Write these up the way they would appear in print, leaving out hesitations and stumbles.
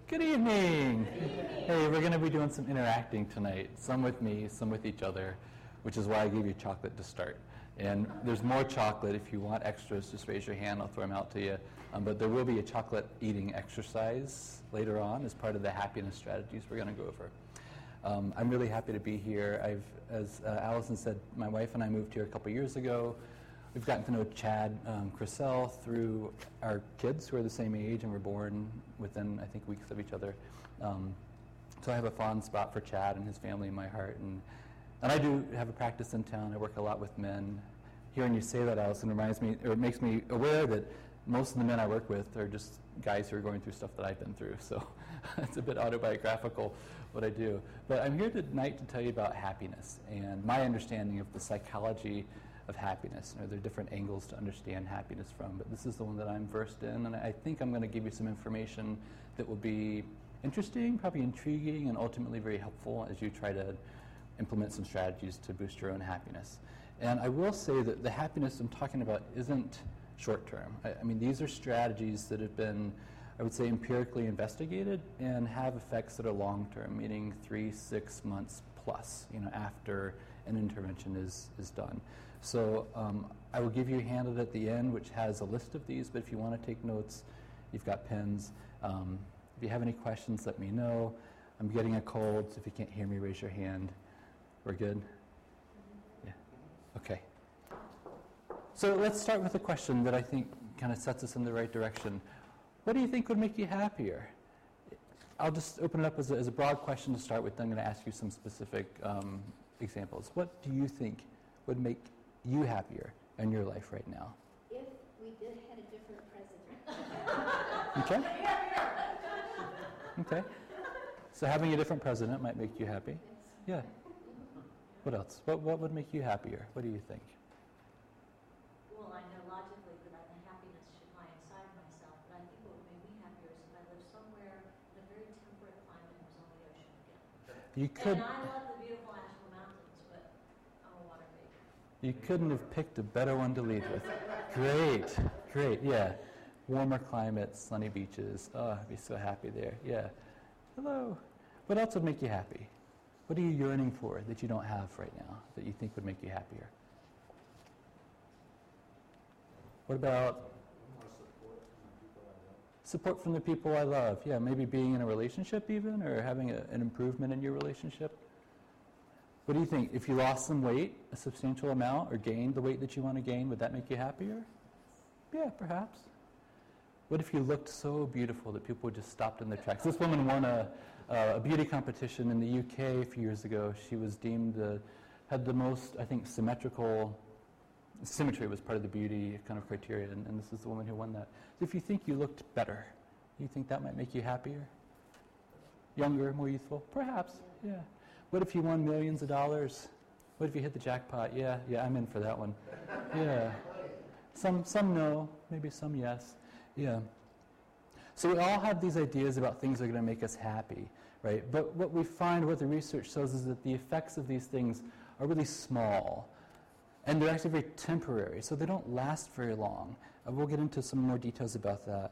Good evening. Hey, we're going to be doing some interacting tonight, some with me, some with each other, which is why I gave you chocolate to start. And there's more chocolate. If you want extras, just raise your hand. I'll throw them out to you. But there will be a chocolate eating exercise later on as part of the happiness strategies we're going to go over. I'm really happy to be here. As Allison said, my wife and I moved here a couple years ago. We've gotten to know Chad Crisell through our kids who are the same age and were born within, I think, weeks of each other. So I have a fond spot for Chad and his family in my heart. And I do have a practice in town. I work a lot with men. Hearing you say that, Allison, reminds me, or it makes me aware that most of the men I work with are just guys who are going through stuff that I've been through. So it's a bit autobiographical what I do. But I'm here tonight to tell you about happiness and my understanding of the psychology of happiness. There are different angles to understand happiness from, but this is the one that I'm versed in, and I think I'm going to give you some information that will be interesting, probably intriguing, and ultimately very helpful as you try to implement some strategies to boost your own happiness. And I will say that the happiness I'm talking about isn't short-term. I mean, these are strategies that have been, I would say, empirically investigated and have effects that are long-term, meaning 3-6 months plus, after an intervention is done. So I will give you a handout at the end which has a list of these, but if you want to take notes, you've got pens. If you have any questions, let me know. I'm getting a cold, so if you can't hear me, raise your hand. We're good? Yeah. Okay. So let's start with a question that I think kind of sets us in the right direction. What do you think would make you happier? I'll just open it up as a broad question to start with. Then I'm going to ask you some specific examples. What do you think would make you happier in your life right now? If we did had a different president. Okay. Okay. So having a different president might make you happy. Yeah. What else? What would make you happier? What do you think? Well, I know logically that happiness should lie inside myself, but I think what would make me happier is if I lived somewhere in a very temperate climate and was on the ocean again. You could. And I love the beautiful Asheville Mountains, but I'm a water baby. You couldn't have picked a better one to lead with. Great, yeah. Warmer climates, sunny beaches. Oh, I'd be so happy there. Yeah. Hello. What else would make you happy? What are you yearning for that you don't have right now that you think would make you happier? What about support from the people I love? Yeah, maybe being in a relationship even, or having an improvement in your relationship. What do you think? If you lost some weight, a substantial amount, or gained the weight that you want to gain, would that make you happier? Yeah, perhaps. What if you looked so beautiful that people just stopped in their tracks? This woman won a beauty competition in the UK a few years ago. She was deemed had the most, I think, symmetry was part of the beauty kind of criteria, and this is the woman who won that. So if you think you looked better, you think that might make you happier? Younger, more youthful? Perhaps, yeah. What if you won millions of dollars? What if you hit the jackpot? Yeah, I'm in for that one. Yeah. Some no, maybe some yes. Yeah. So we all have these ideas about things that are going to make us happy, right? But what we find, what the research shows, is that the effects of these things are really small. And they're actually very temporary, so they don't last very long. We'll get into some more details about that.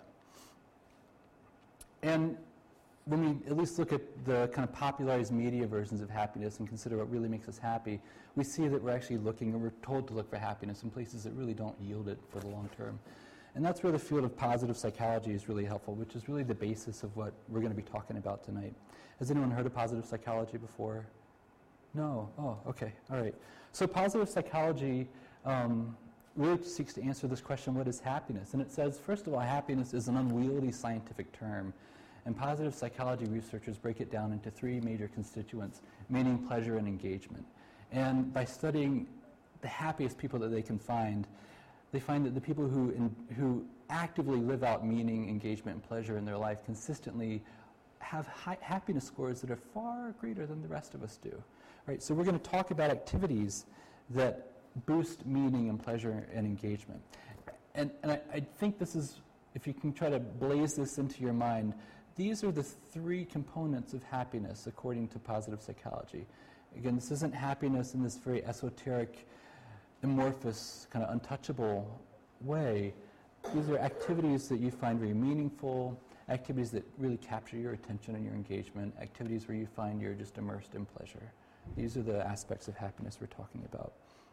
And when we at least look at the kind of popularized media versions of happiness and consider what really makes us happy, we see that we're actually looking, or we're told to look for happiness in places that really don't yield it for the long term. And that's where the field of positive psychology is really helpful, which is really the basis of what we're going to be talking about tonight. Has anyone heard of positive psychology before? No? Oh, okay. All right. So positive psychology really seeks to answer this question, what is happiness? And it says, first of all, happiness is an unwieldy scientific term. And positive psychology researchers break it down into three major constituents, meaning, pleasure, and engagement. And by studying the happiest people that they can find, they find that the people who actively live out meaning, engagement, and pleasure in their life consistently have high happiness scores that are far greater than the rest of us do. Right? So we're going to talk about activities that boost meaning and pleasure and engagement. And I think this is, if you can try to blaze this into your mind, these are the three components of happiness according to positive psychology. Again, this isn't happiness in this very esoteric, amorphous, kind of untouchable way. These are activities that you find very meaningful, activities that really capture your attention and your engagement, activities where you find you're just immersed in pleasure. These are the aspects of happiness we're talking about.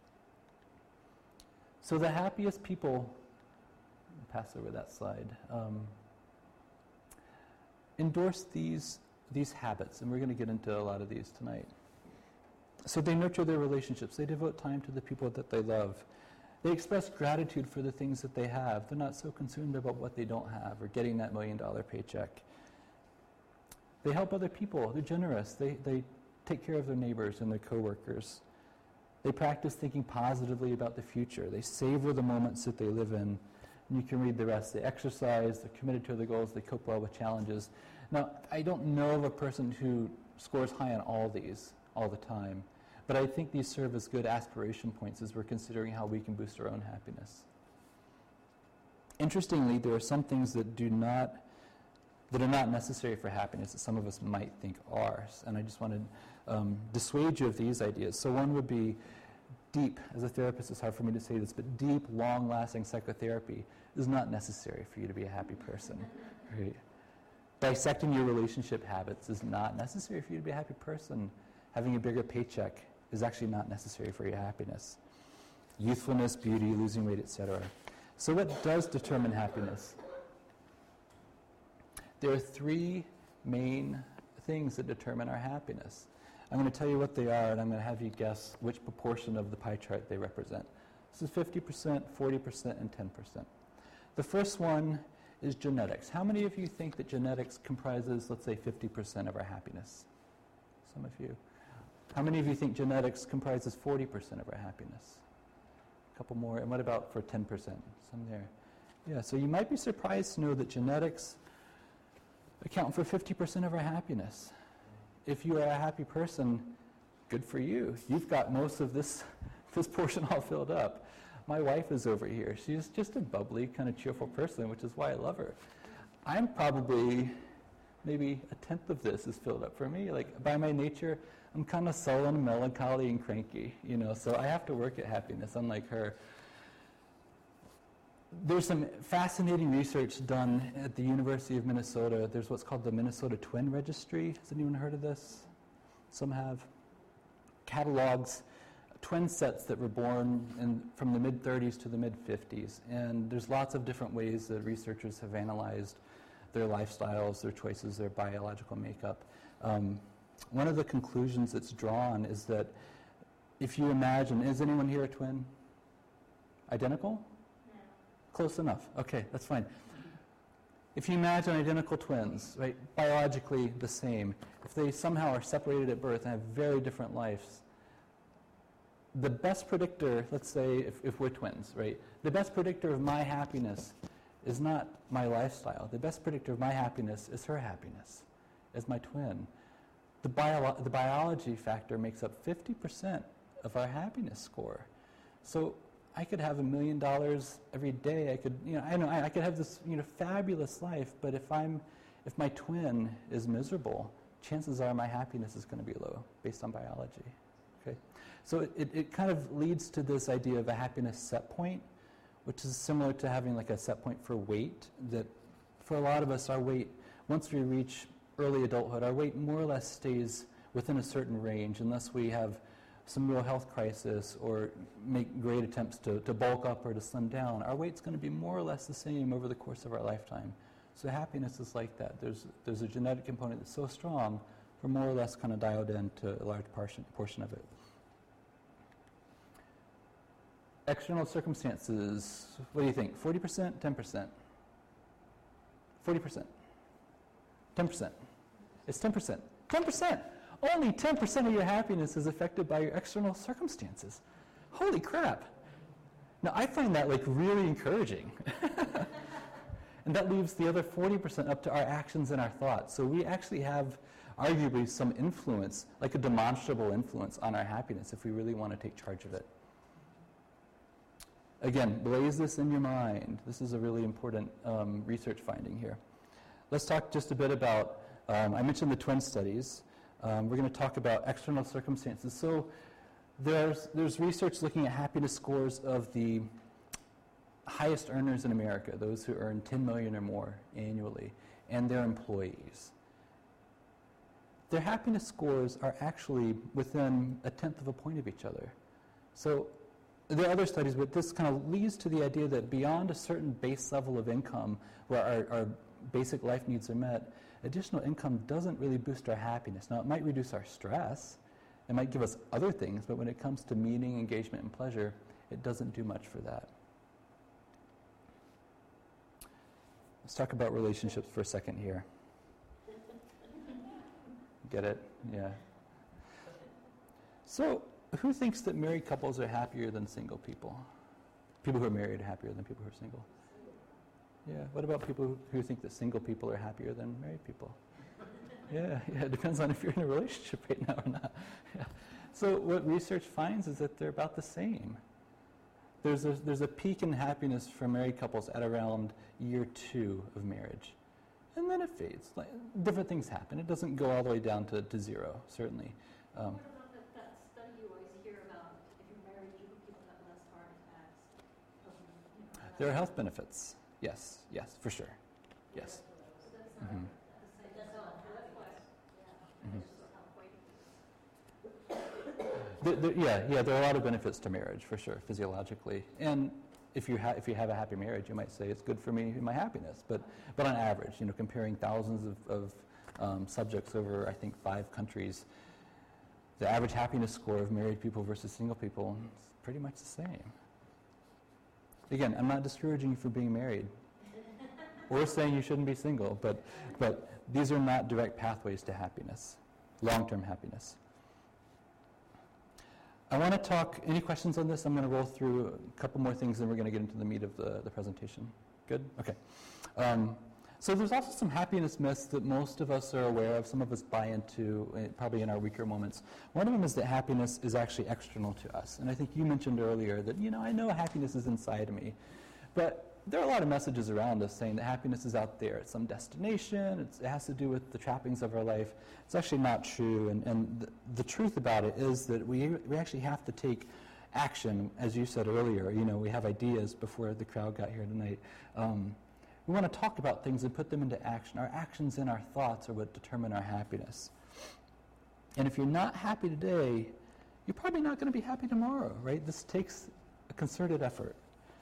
So the happiest people, pass over that slide, endorse these habits, and we're going to get into a lot of these tonight. So they nurture their relationships. They devote time to the people that they love. They express gratitude for the things that they have. They're not so consumed about what they don't have or getting that $1 million paycheck. They help other people. They're generous. They take care of their neighbors and their coworkers. They practice thinking positively about the future. They savor the moments that they live in. And you can read the rest. They exercise. They're committed to their goals. They cope well with challenges. Now, I don't know of a person who scores high on all these all the time. But I think these serve as good aspiration points as we're considering how we can boost our own happiness. Interestingly, there are some things that are not necessary for happiness that some of us might think are. And I just want to dissuade you of these ideas. So one would be deep, as a therapist it's hard for me to say this, but deep, long-lasting psychotherapy is not necessary for you to be a happy person. Right? Dissecting your relationship habits is not necessary for you to be a happy person. Having a bigger paycheck is actually not necessary for your happiness. Youthfulness, beauty, losing weight, etc. So what does determine happiness? There are three main things that determine our happiness. I'm going to tell you what they are, and I'm going to have you guess which proportion of the pie chart they represent. This is 50%, 40%, and 10%. The first one is genetics. How many of you think that genetics comprises, let's say, 50% of our happiness? Some of you. How many of you think genetics comprises 40% of our happiness? A couple more. And what about for 10%? Some there. Yeah, so you might be surprised to know that genetics account for 50% of our happiness. If you are a happy person, good for you. You've got most of this portion all filled up. My wife is over here. She's just a bubbly, kind of cheerful person, which is why I love her. I'm probably, maybe a tenth of this is filled up for me. Like, by my nature, I'm kind of sullen, melancholy, and cranky, so I have to work at happiness, unlike her. There's some fascinating research done at the University of Minnesota. There's what's called the Minnesota Twin Registry. Has anyone heard of this? Some have. Catalogs twin sets that were born from the mid-30s to the mid-50s. And there's lots of different ways that researchers have analyzed their lifestyles, their choices, their biological makeup. One of the conclusions that's drawn is that if you imagine, is anyone here a twin? Identical? No. Close enough. Okay, that's fine. If you imagine identical twins, right, biologically the same, if they somehow are separated at birth and have very different lives, the best predictor, let's say if we're twins, right, the best predictor of my happiness is not my lifestyle. The best predictor of my happiness is her happiness, as my twin. The biology factor makes up 50% of our happiness score. So I could have $1 million every day. I could, I could have this, fabulous life. But if my twin is miserable, chances are my happiness is going to be low, based on biology. Okay, so it kind of leads to this idea of a happiness set point, which is similar to having like a set point for weight. That for a lot of us, our weight, once we reach early adulthood, our weight more or less stays within a certain range unless we have some real health crisis or make great attempts to bulk up or to slim down. Our weight's going to be more or less the same over the course of our lifetime. So happiness is like that. There's a genetic component that's so strong, we're more or less kind of dialed in to a large portion of it. External circumstances, what do you think? 40%, 10%? 40%. 10%. It's 10%. 10%! Only 10% of your happiness is affected by your external circumstances. Holy crap! Now, I find that really encouraging. And that leaves the other 40% up to our actions and our thoughts. So we actually have arguably some influence, like a demonstrable influence on our happiness if we really want to take charge of it. Again, blaze this in your mind. This is a really important research finding here. Let's talk just a bit about, I mentioned the twin studies. We're going to talk about external circumstances. So there's research looking at happiness scores of the highest earners in America, those who earn $10 million or more annually. and their employees. Their happiness scores are actually within 1/10 of a point of each other. So there are other studies, but this kind of leads to the idea that beyond a certain base level of income where our basic life needs are met, additional income doesn't really boost our happiness. Now, it might reduce our stress, it might give us other things, but when it comes to meaning, engagement, and pleasure, it doesn't do much for that. Let's talk about relationships for a second here. Get it? Yeah. So, who thinks that married couples are happier than single people? People who are married are happier than people who are single? Yeah. What about people who think that single people are happier than married people? Yeah, it depends on if you're in a relationship right now or not. Yeah. So what research finds is that they're about the same. There's a peak in happiness for married couples at around year 2 of marriage. And then it fades. Like, different things happen. It doesn't go all the way down to 0, certainly. What about that study you always hear about? If you're married, people have less heart attacks. There are health benefits. Yes, for sure. Yes. So that's not Mhm. the same. That's all. That's why. Mhm. Just how quite. There are a lot of benefits to marriage, for sure, physiologically. And if you have a happy marriage, you might say it's good for me and my happiness. But on average, comparing thousands of subjects over, I think, 5 countries, the average happiness score of married people versus single people is pretty much the same. Again, I'm not discouraging you from being married or saying you shouldn't be single, but these are not direct pathways to happiness, long-term happiness. I want to talk, any questions on this? I'm going to roll through a couple more things, and we're going to get into the meat of the presentation. Good? Okay. So there's also some happiness myths that most of us are aware of, some of us buy into, probably in our weaker moments. One of them is that happiness is actually external to us. And I think you mentioned earlier that, I know happiness is inside of me. But there are a lot of messages around us saying that happiness is out there at some destination, it has to do with the trappings of our life. It's actually not true, and the truth about it is that we actually have to take action, as you said earlier. We have ideas before the crowd got here tonight. We want to talk about things and put them into action. Our actions and our thoughts are what determine our happiness. And if you're not happy today, you're probably not going to be happy tomorrow, right? This takes a concerted effort.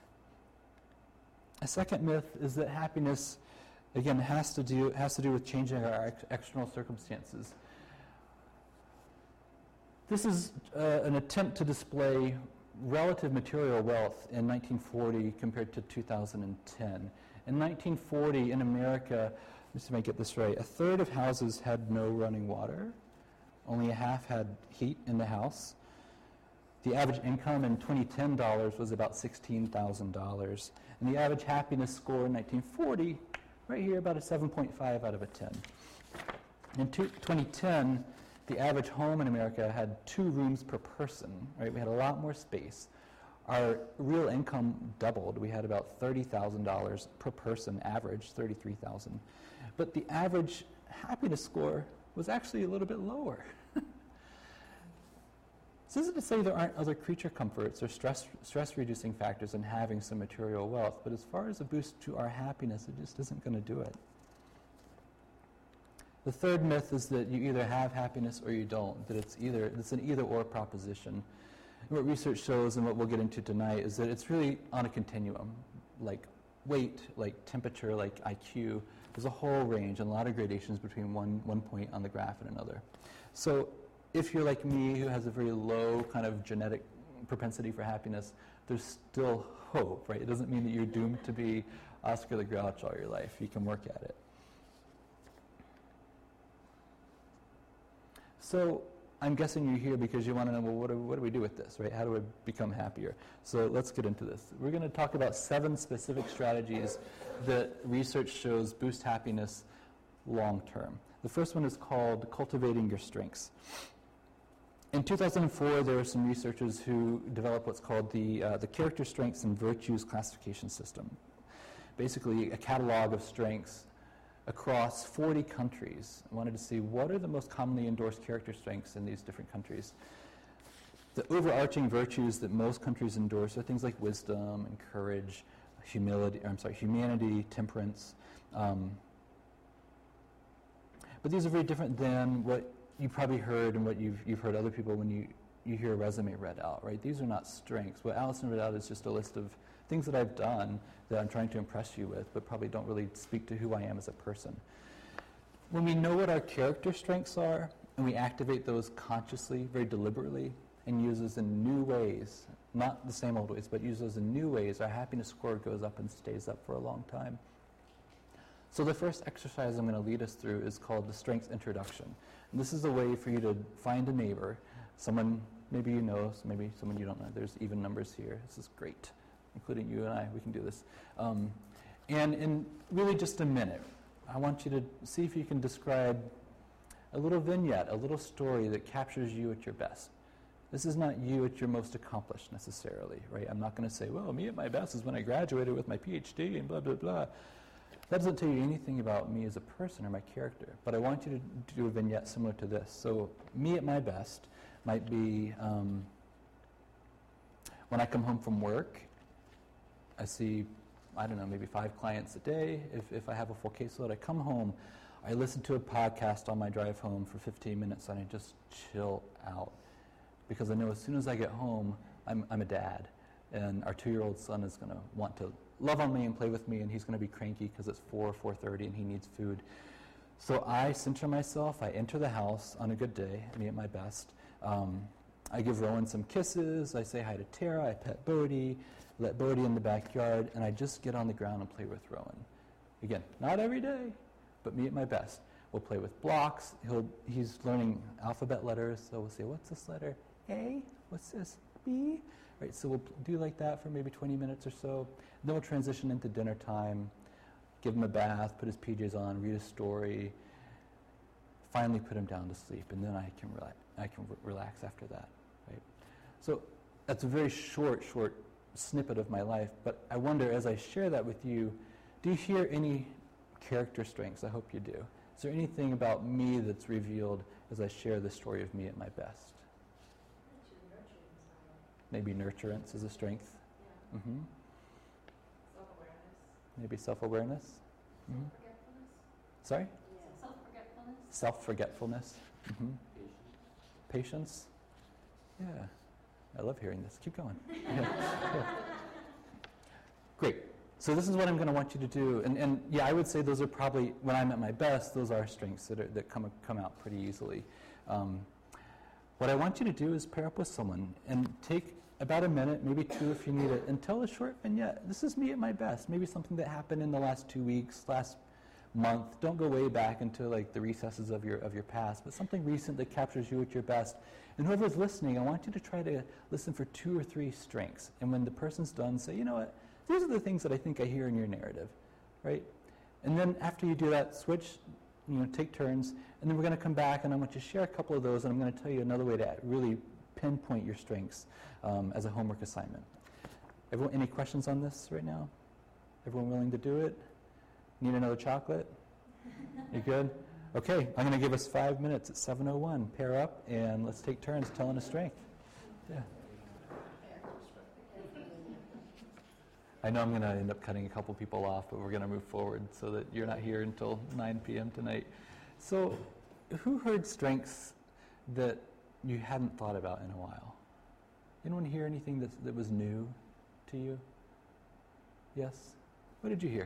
A second myth is that happiness, again, has to do with changing our external circumstances. This is an attempt to display relative material wealth in 1940 compared to 2010. In 1940, in America, let me see if I get this right, 1/3 of houses had no running water. Only a half had heat in the house. The average income in 2010 dollars was about $16,000. And the average happiness score in 1940, right here, about a 7.5 out of a 10. In 2010, the average home in America had 2 rooms per person, right? We had a lot more space. Our real income doubled. We had about $30,000 per person, average, $33,000. But the average happiness score was actually a little bit lower. This isn't to say there aren't other creature comforts or stress-reducing factors in having some material wealth, but as far as a boost to our happiness, it just isn't going to do it. The third myth is that you either have happiness or you don't, that it's an either-or proposition. And what research shows, and what we'll get into tonight, is that it's really on a continuum, like weight, like temperature, like IQ. There's a whole range and a lot of gradations between one point on the graph and another. So if you're like me, who has a very low kind of genetic propensity for happiness, there's still hope, right? It doesn't mean that you're doomed to be Oscar the Grouch all your life. You can work at it. So I'm guessing you're here because you want to know, well, what do we do with this, right? How do we become happier? So let's get into this. We're going to talk about 7 specific strategies that research shows boost happiness long term. The first one is called cultivating your strengths. In 2004, there were some researchers who developed what's called the Character Strengths and Virtues Classification System. Basically, a catalog of strengths across 40 countries. I wanted to see what are the most commonly endorsed character strengths in these different countries. The overarching virtues that most countries endorse are things like wisdom and courage, humanity, temperance. But these are very different than what you probably heard and what you've heard other people when you hear a resume read out, right? These are not strengths. What Allison read out is just a list of things that I've done that I'm trying to impress you with, but probably don't really speak to who I am as a person. When we know what our character strengths are, and we activate those consciously, very deliberately, and use those in new ways, not the same old ways, but use those in new ways, our happiness score goes up and stays up for a long time. So the first exercise I'm going to lead us through is called the Strengths Introduction. And this is a way for you to find a neighbor, someone maybe you know, maybe someone you don't know. There's even numbers here. This is great, including you and I. We can do this. And in really just a minute, I want you to see if you can describe a little vignette, a little story that captures you at your best. This is not you at your most accomplished necessarily, right? I'm not going to say, well, me at my best is when I graduated with my PhD and blah, blah, blah. That doesn't tell you anything about me as a person or my character. But I want you to do a vignette similar to this. So me at my best might be when I come home from work, I see, I don't know, maybe 5 clients a day. If I have a full caseload, I come home, I listen to a podcast on my drive home for 15 minutes and I just chill out. Because I know as soon as I get home, I'm a dad. And our 2-year-old son is going to want to love on me and play with me, and he's going to be cranky because it's 4:30 and he needs food. So I center myself, I enter the house on a good day, me at my best. I give Rowan some kisses, I say hi to Tara, I pet Bodhi, let Bodhi in the backyard, and I just get on the ground and play with Rowan. Again, not every day, but me at my best. We'll play with blocks. He's learning alphabet letters, so we'll say, what's this letter? A? What's this? B? Right, so we'll do like that for maybe 20 minutes or so. Then we'll transition into dinner time, give him a bath, put his PJs on, read a story, finally put him down to sleep, and then I can relax after that. Right? So that's a very short snippet of my life, but I wonder, as I share that with you, do you hear any character strengths? I hope you do. Is there anything about me that's revealed as I share the story of me at my best? Maybe nurturance is a strength. Yeah. Mm-hmm. Self-awareness. Maybe self-awareness. Mm-hmm. Self-forgetfulness. Sorry? Yeah. Self-forgetfulness. Self-forgetfulness. Mm-hmm. Patience. Yeah. I love hearing this. Keep going. Yeah. Great. So this is what I'm going to want you to do. And yeah, I would say those are probably, when I'm at my best, those are strengths that come out pretty easily. What I want you to do is pair up with someone and take about a minute, maybe 2 if you need it, and tell a short vignette. This is me at my best. Maybe something that happened in the last 2 weeks, last month. Don't go way back into like the recesses of your past, but something recent that captures you at your best. And whoever's listening, I want you to try to listen for 2 or 3 strengths. And when the person's done, say, you know what, these are the things that I think I hear in your narrative, right? And then after you do that, switch, take turns, and then we're going to come back and I want you to share a couple of those, and I'm going to tell you another way to really pinpoint your strengths as a homework assignment. Everyone, any questions on this right now? Everyone willing to do it? Need another chocolate? You good? Okay, I'm going to give us 5 minutes at 7:01. Pair up and let's take turns telling a strength. Yeah. I know I'm going to end up cutting a couple people off, but we're going to move forward so that you're not here until 9 p.m. tonight. So, who heard strengths that you hadn't thought about in a while? Anyone hear anything that was new to you? Yes? What did you hear?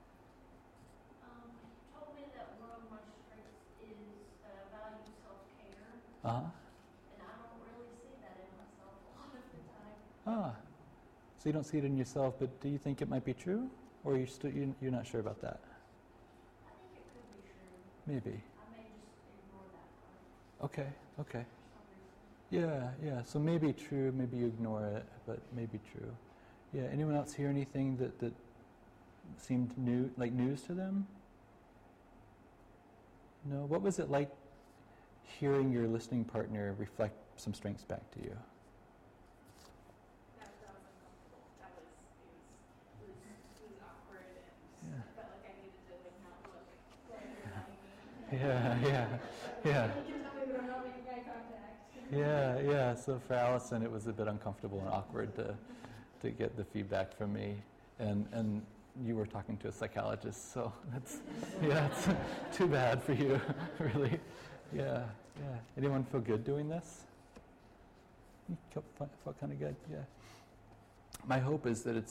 You told me that one of my strengths is that I value self-care. Uh-huh. And I don't really see that in myself a lot of the time. Ah. So you don't see it in yourself, but do you think it might be true? Or you're not sure about that? I think it could be true. Maybe. I may just ignore that part Okay. for some reason. Yeah. So maybe true, maybe you ignore it, but maybe true. Yeah, anyone else hear anything that seemed new, like news to them? No? What was it like hearing your listening partner reflect some strengths back to you? That was uncomfortable. It was awkward, and Yeah. I felt like I needed to not look right at me. Yeah. You can tell me we're not making eye contact. Yeah. So for Allison, it was a bit uncomfortable and awkward to get the feedback from me, and you were talking to a psychologist, so that's, yeah, it's too bad for you, really. Yeah. Anyone feel good doing this? You felt kind of good, yeah. My hope is that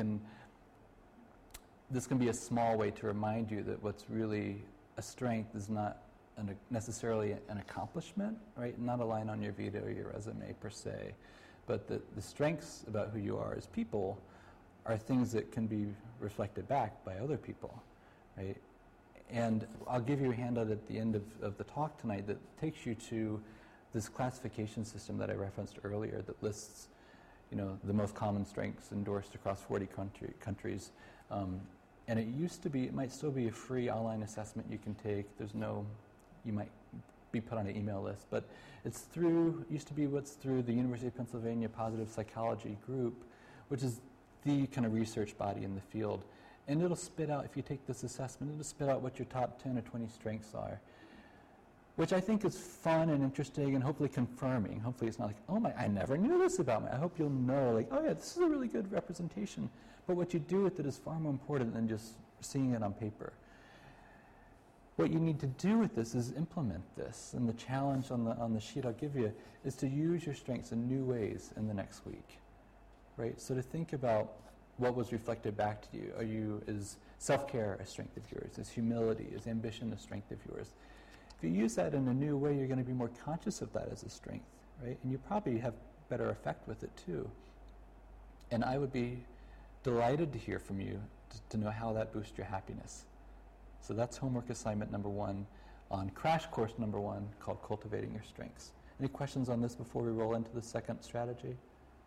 this can be a small way to remind you that what's really a strength is not necessarily an accomplishment, right? Not a line on your vita or your resume per se, but the strengths about who you are as people are things that can be reflected back by other people, right? And I'll give you a handout at the end of the talk tonight that takes you to this classification system that I referenced earlier that lists, the most common strengths endorsed across 40 countries. And it might still be a free online assessment you can take. You might be put on an email list, but used to be what's through the University of Pennsylvania Positive Psychology Group, which is the kind of research body in the field. And it'll spit out, if you take this assessment, it'll spit out what your top 10 or 20 strengths are, which I think is fun and interesting and hopefully confirming. Hopefully it's not like, oh my, I never knew this about me. I hope you'll know, like, oh yeah, this is a really good representation. But what you do with it is far more important than just seeing it on paper. What you need to do with this is implement this. And the challenge on the sheet I'll give you is to use your strengths in new ways in the next week, right? So to think about what was reflected back to you. Is self-care a strength of yours? Is humility, is ambition a strength of yours? If you use that in a new way, you're going to be more conscious of that as a strength, right? And you probably have better effect with it too. And I would be delighted to hear from you to know how that boosts your happiness. So that's homework assignment number 1 on crash course number 1 called Cultivating Your Strengths. Any questions on this before we roll into the second strategy?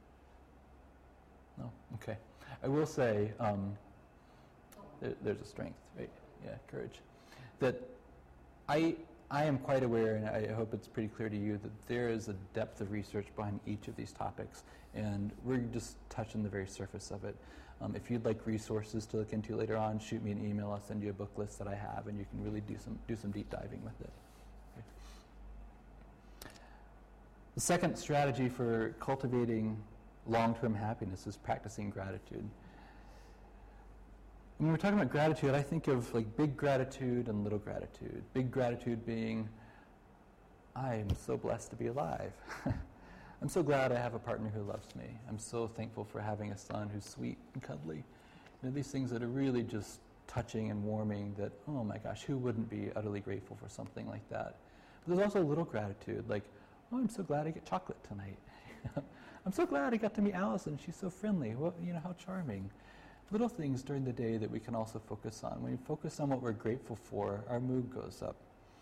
No? Okay. I will say there's a strength, right? Yeah, courage. That I am quite aware, and I hope it's pretty clear to you, that there is a depth of research behind each of these topics, and we're just touching the very surface of it. If you'd like resources to look into later on, shoot me an email. I'll send you a book list that I have, and you can really do some deep diving with it. Okay. The second strategy for cultivating long-term happiness is practicing gratitude. When we're talking about gratitude, I think of like big gratitude and little gratitude. Big gratitude being, I am so blessed to be alive. I'm so glad I have a partner who loves me. I'm so thankful for having a son who's sweet and cuddly. These things that are really just touching and warming that, oh my gosh, who wouldn't be utterly grateful for something like that? But there's also little gratitude, like, oh, I'm so glad I get chocolate tonight. I'm so glad I got to meet Allison. She's so friendly. Well, how charming. Little things during the day that we can also focus on. When we focus on what we're grateful for, our mood goes up.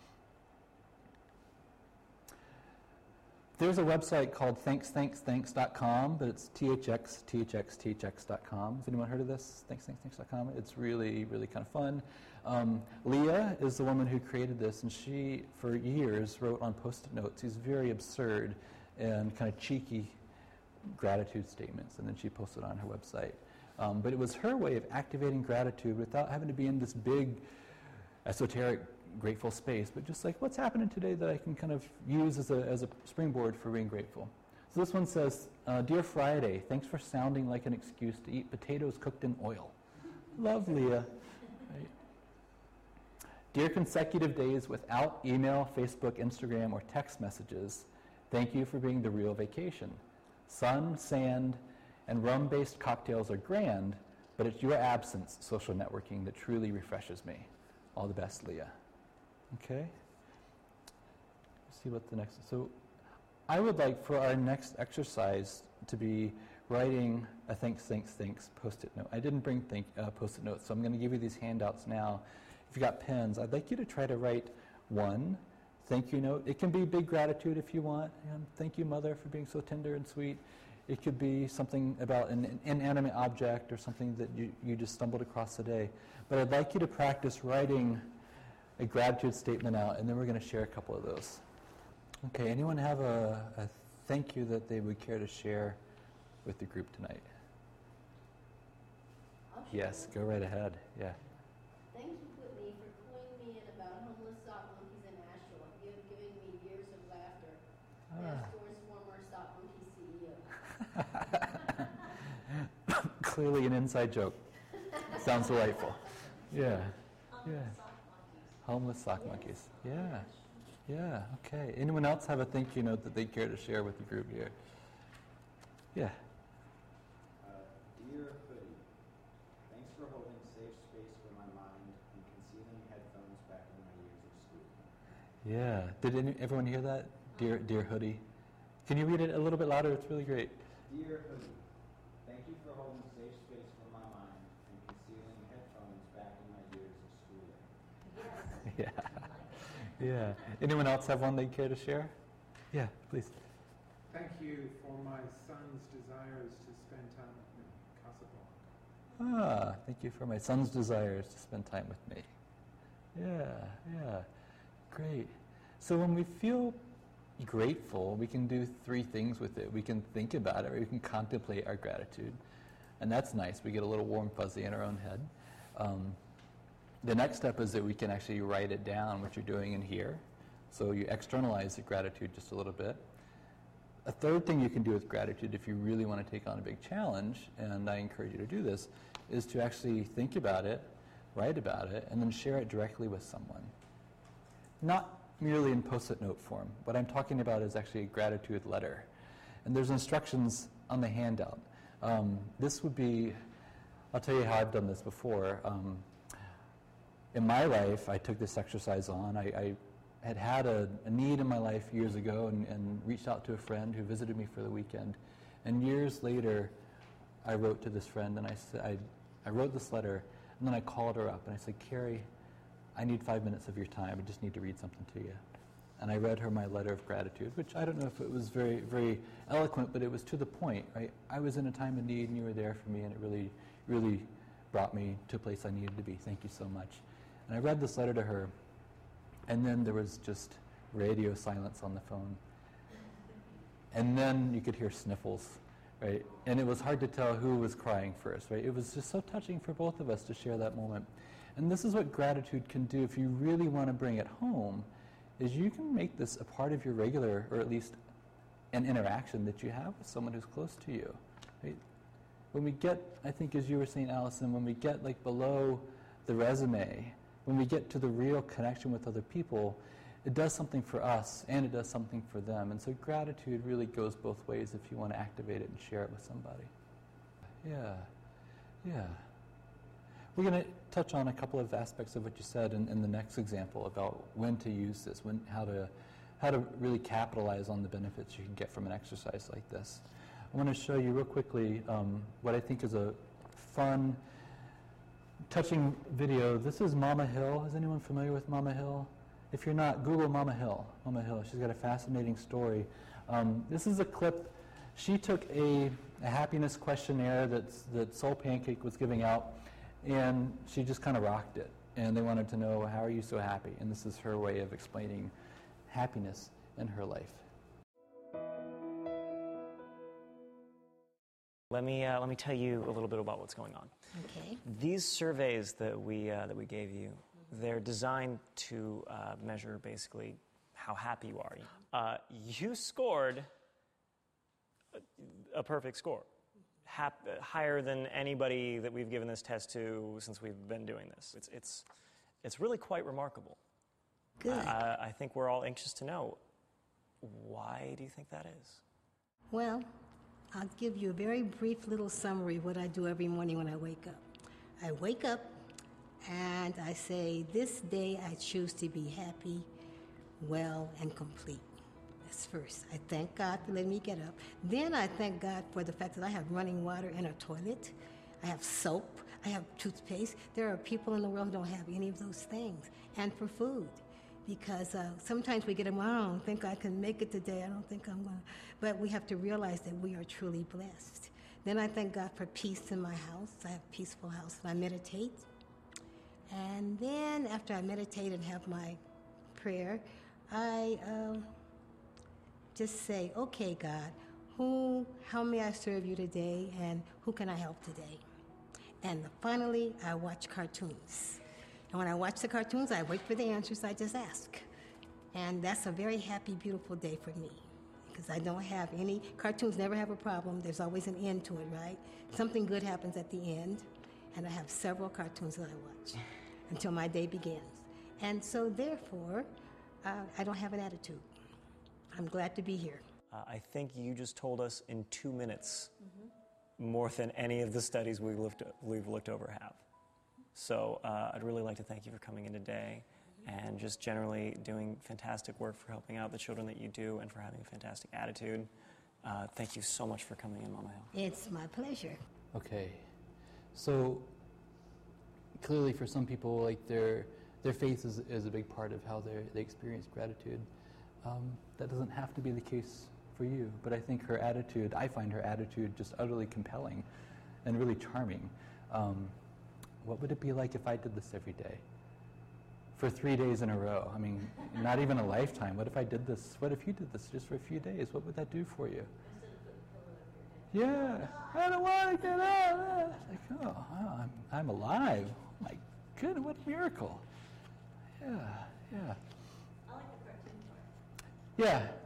There's a website called thanks.com, but it's thx.com. Has anyone heard of this? Thanks.com. It's really, really kind of fun. Leah is the woman who created this, and she, for years, wrote on Post-it notes these very absurd and kind of cheeky gratitude statements, and then she posted on her website. But it was her way of activating gratitude without having to be in this big, esoteric, grateful space, but just like, what's happening today that I can kind of use as a springboard for being grateful. So this one says, Dear Friday, thanks for sounding like an excuse to eat potatoes cooked in oil. Love, Leah. Right. Dear consecutive days without email, Facebook, Instagram, or text messages, thank you for being the real vacation. Sun, sand, and rum-based cocktails are grand, but it's your absence, social networking, that truly refreshes me. All the best, Leah. Okay? Let's see what the next... So I would like for our next exercise to be writing a thanks Post-it note. I didn't bring Post-it notes, so I'm going to give you these handouts now. If you got pens, I'd like you to try to write one thank you note. It can be big gratitude if you want. Thank you, Mother, for being so tender and sweet. It could be something about an inanimate object or something that you just stumbled across today. But I'd like you to practice writing a gratitude statement out, and then we're going to share a couple of those. Okay, anyone have a thank you that they would care to share with the group tonight? Yes, go right ahead. Yeah. Thank you, Whitney, for cluing me in about homeless sock monkeys in Asheville. You have given me years of laughter. Nashville's former sock monkey CEO. Clearly an inside joke. Sounds delightful. Yeah. Yeah. Homeless sock monkeys. Yeah. Yeah. Okay. Anyone else have a thank you note that they care to share with the group here? Yeah. Dear Hoodie, thanks for holding safe space for my mind and concealing headphones back in my years of school. Yeah. Did everyone hear that? Dear Hoodie. Can you read it a little bit louder? It's really great. Dear Hoodie, thank you for holding safe space for my mind and concealing headphones back in my years of schooling. Yeah. Yeah. Anyone else have one they care to share? Yeah, please. Thank you for my son's desires to spend time with me, Casablanca. Thank you for my son's desires to spend time with me. Yeah. Great. So when we feel grateful, we can do three things with it. We can think about it, or we can contemplate our gratitude. And that's nice. We get a little warm fuzzy in our own head. The next step is that we can actually write it down, what you're doing in here. So you externalize the gratitude just a little bit. A third thing you can do with gratitude, if you really want to take on a big challenge, and I encourage you to do this, is to actually think about it, write about it, and then share it directly with someone. Not merely in post-it note form. What I'm talking about is actually a gratitude letter. And there's instructions on the handout. This would be, I'll tell you how I've done this before. In my life, I took this exercise on. I had a need in my life years ago and reached out to a friend who visited me for the weekend. And years later, I wrote to this friend and I said, I wrote this letter, and then I called her up and I said, Carrie, I need 5 minutes of your time. I just need to read something to you. And I read her my letter of gratitude, which I don't know if it was very, very eloquent, but it was to the point, right? I was in a time of need and you were there for me, and it really, really brought me to a place I needed to be. Thank you so much. And I read this letter to her, and then there was just radio silence on the phone. And then you could hear sniffles, right? And it was hard to tell who was crying first, right? It was just so touching for both of us to share that moment. And this is what gratitude can do if you really want to bring it home, is you can make this a part of your regular, or at least an interaction that you have with someone who's close to you, right? When we get, I think as you were saying, Allison, when we get like below the resume, when we get to the real connection with other people, it does something for us and it does something for them. And so gratitude really goes both ways if you want to activate it and share it with somebody. Yeah. We're going to touch on a couple of aspects of what you said in the next example about when to use this, how to really capitalize on the benefits you can get from an exercise like this. I want to show you real quickly what I think is a fun, touching video. This is Mama Hill. Is anyone familiar with Mama Hill? If you're not, Google Mama Hill. Mama Hill. She's got a fascinating story. This is a clip. She took a happiness questionnaire that Soul Pancake was giving out, and she just kind of rocked it. And they wanted to know, how are you so happy? And this is her way of explaining happiness in her life. Let me tell you a little bit about what's going on. Okay. These surveys that we gave you, they're designed to measure basically how happy you are. You scored a perfect score, higher than anybody that we've given this test to since we've been doing this. It's really quite remarkable. Good. I think we're all anxious to know, why do you think that is? Well, I'll give you a very brief little summary of what I do every morning when I wake up. I wake up and I say, this day I choose to be happy, well, and complete. That's first. I thank God for letting me get up. Then I thank God for the fact that I have running water in a toilet. I have soap. I have toothpaste. There are people in the world who don't have any of those things. And for food. Because sometimes we get them, I don't think I can make it today. I don't think I'm going to. But we have to realize that we are truly blessed. Then I thank God for peace in my house. I have a peaceful house, and I meditate. And then after I meditate and have my prayer, I just say, okay, God, how may I serve you today, and who can I help today? And finally, I watch cartoons. And when I watch the cartoons, I wait for the answers, I just ask. And that's a very happy, beautiful day for me. Because I don't have cartoons never have a problem. There's always an end to it, right? Something good happens at the end. and I have several cartoons that I watch until my day begins. And so therefore, I don't have an attitude. I'm glad to be here. I think you just told us in 2 minutes more than any of the studies we've looked over have. So I'd really like to thank you for coming in today and just generally doing fantastic work for helping out the children that you do and for having a fantastic attitude. Thank you so much for coming in, Mama Hill. It's my pleasure. Okay, so clearly for some people, like their faith is a big part of how they experience gratitude. That doesn't have to be the case for you, but I think I find her attitude just utterly compelling and really charming. What would it be like if I did this every day? For 3 days in a row? I mean, not even a lifetime. What if I did this? What if you did this just for a few days? What would that do for you? Yeah, I don't want to get out. It's like, oh, I'm alive. Oh my goodness, what a miracle. Yeah. I like the cartoon part.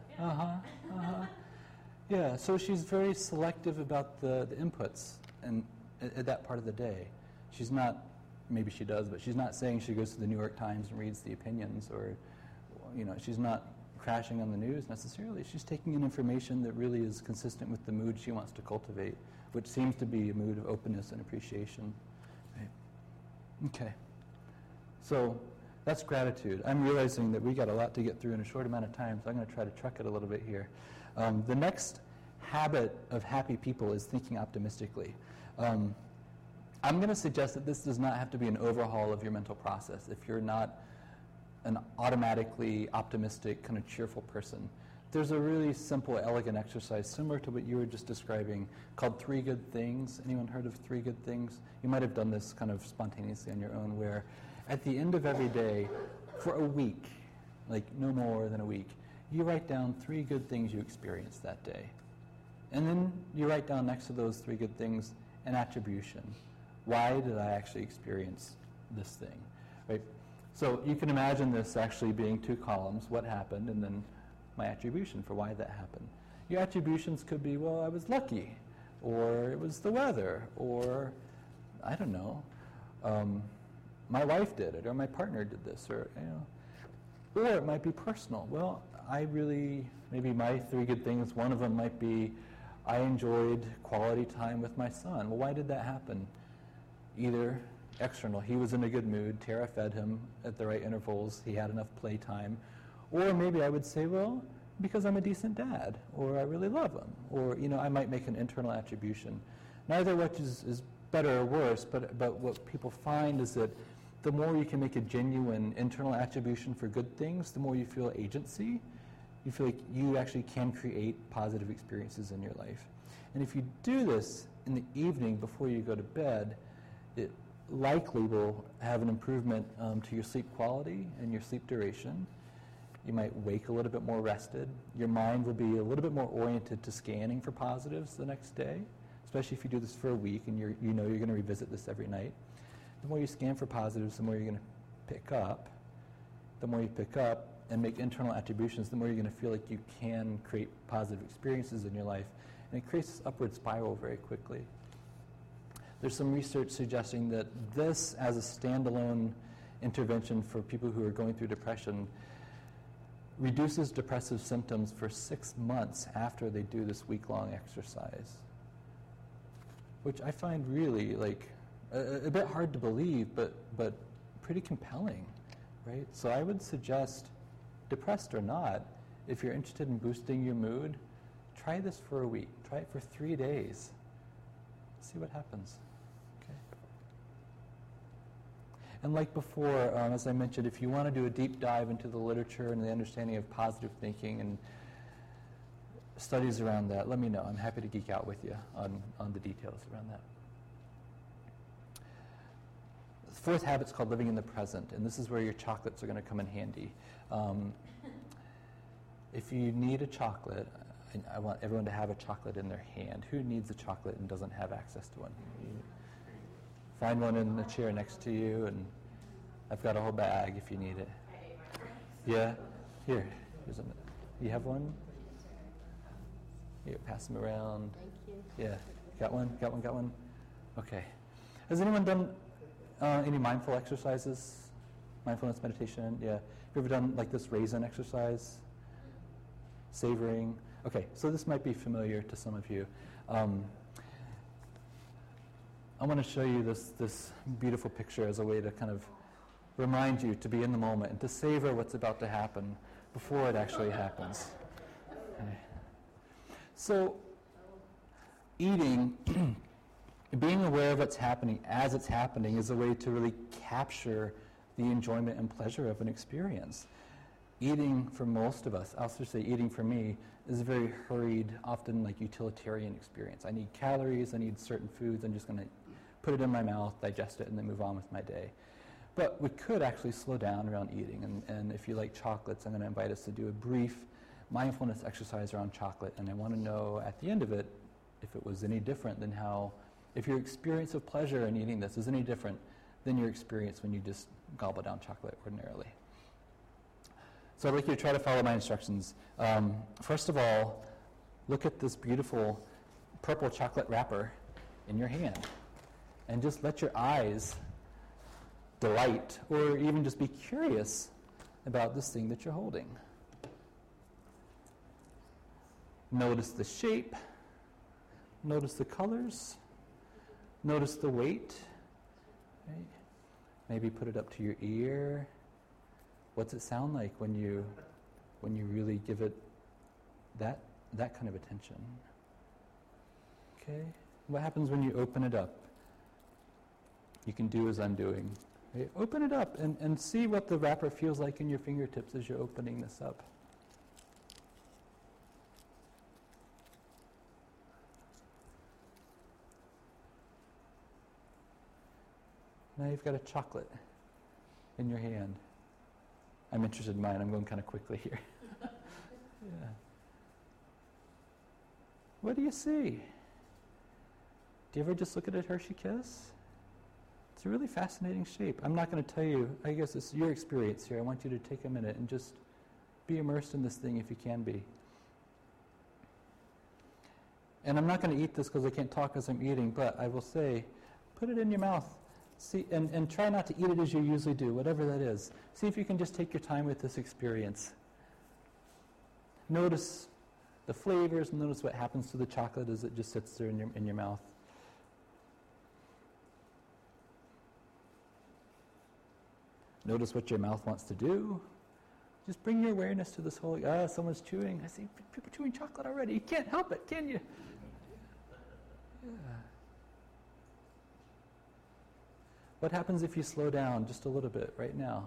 Yeah. Yeah, so she's very selective about the inputs and at that part of the day. She's not, maybe she does, but she's not saying she goes to the New York Times and reads the opinions, or, she's not crashing on the news necessarily. She's taking in information that really is consistent with the mood she wants to cultivate, which seems to be a mood of openness and appreciation. Right? Okay. So that's gratitude. I'm realizing that we got a lot to get through in a short amount of time, so I'm going to try to truck it a little bit here. The next habit of happy people is thinking optimistically. I'm going to suggest that this does not have to be an overhaul of your mental process. If you're not an automatically optimistic, kind of cheerful person, there's a really simple, elegant exercise similar to what you were just describing called 3 Good Things. Anyone heard of 3 Good Things? You might have done this kind of spontaneously on your own, where at the end of every day, for a week, like no more than a week, you write down 3 good things you experienced that day. And then you write down next to those 3 good things an attribution. Why did I actually experience this thing? Right? So you can imagine this actually being 2 columns, what happened, and then my attribution for why that happened. Your attributions could be, well, I was lucky, or it was the weather, or I don't know, my wife did it, or my partner did this, or it might be personal. Well, maybe my 3 good things, one of them might be I enjoyed quality time with my son. Well, why did that happen? Either external, he was in a good mood, Tara fed him at the right intervals, he had enough playtime, or maybe I would say, well, because I'm a decent dad, or I really love him, or I might make an internal attribution. Neither which is better or worse, but what people find is that the more you can make a genuine internal attribution for good things, the more you feel agency. You feel like you actually can create positive experiences in your life. And if you do this in the evening before you go to bed, it likely will have an improvement to your sleep quality and your sleep duration. You might wake a little bit more rested. Your mind will be a little bit more oriented to scanning for positives the next day, especially if you do this for a week and you're going to revisit this every night. The more you scan for positives, the more you're going to pick up. The more you pick up and make internal attributions, the more you're going to feel like you can create positive experiences in your life. And it creates this upward spiral very quickly. There's some research suggesting that this, as a standalone intervention for people who are going through depression, reduces depressive symptoms for 6 months after they do this week-long exercise, which I find really a bit hard to believe, but pretty compelling, right? So I would suggest, depressed or not, if you're interested in boosting your mood, try this for a week. Try it for 3 days. See what happens. Okay. And like before, as I mentioned, if you want to do a deep dive into the literature and the understanding of positive thinking and studies around that, let me know. I'm happy to geek out with you on the details around that. The 4th habit is called living in the present, and this is where your chocolates are going to come in handy. If you need a chocolate, I want everyone to have a chocolate in their hand. Who needs a chocolate and doesn't have access to one? Find one in the chair next to you, and I've got a whole bag if you need it. Yeah? Here's you have one? Here, pass them around. Thank you. Yeah. Got one? Okay. Has anyone done any mindful exercises? Mindfulness meditation? Yeah. Have you ever done like this raisin exercise? Savoring? Okay, so this might be familiar to some of you. I want to show you this beautiful picture as a way to kind of remind you to be in the moment and to savor what's about to happen before it actually happens. Okay. So, eating, being aware of what's happening as it's happening is a way to really capture the enjoyment and pleasure of an experience. Eating for most of us, I'll just say eating for me, is a very hurried, often like utilitarian experience. I need calories, I need certain foods, I'm just going to put it in my mouth, digest it, and then move on with my day. But we could actually slow down around eating, and if you like chocolates, I'm going to invite us to do a brief mindfulness exercise around chocolate, and I want to know at the end of it if it was any different than how, if your experience of pleasure in eating this is any different than your experience when you just gobble down chocolate ordinarily. So I'd like you to try to follow my instructions. First of all, look at this beautiful purple chocolate wrapper in your hand, and just let your eyes delight or even just be curious about this thing that you're holding. Notice the shape, notice the colors, notice the weight. Right? Maybe put it up to your ear. What's it sound like when you really give it that kind of attention? Okay? What happens when you open it up? You can do as I'm doing. Right? Open it up and see what the wrapper feels like in your fingertips as you're opening this up. Now you've got a chocolate in your hand. I'm interested in mine. I'm going kind of quickly here. Yeah. What do you see? Do you ever just look at a Hershey Kiss? It's a really fascinating shape. I'm not going to tell you. I guess it's your experience here. I want you to take a minute and just be immersed in this thing if you can be. And I'm not going to eat this because I can't talk as I'm eating, but I will say, put it in your mouth. See, and try not to eat it as you usually do, whatever that is. See if you can just take your time with this experience. Notice the flavors, notice what happens to the chocolate as it just sits there in your mouth. Notice what your mouth wants to do. Just bring your awareness to this whole, someone's chewing. I see people chewing chocolate already. You can't help it, can you? Yeah. What happens if you slow down just a little bit right now?